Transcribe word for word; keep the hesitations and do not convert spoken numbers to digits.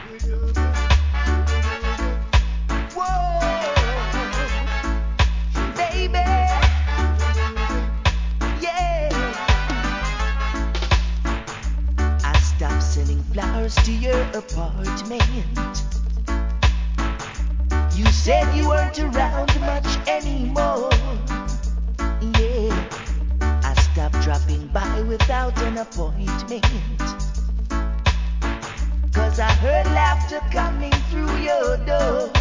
Whoa, baby, yeah. I stopped sending flowers to your apartment. You said you weren't around much anymore. Yeah, I stopped dropping by without an appointment. Cause I heard laughter coming through your door.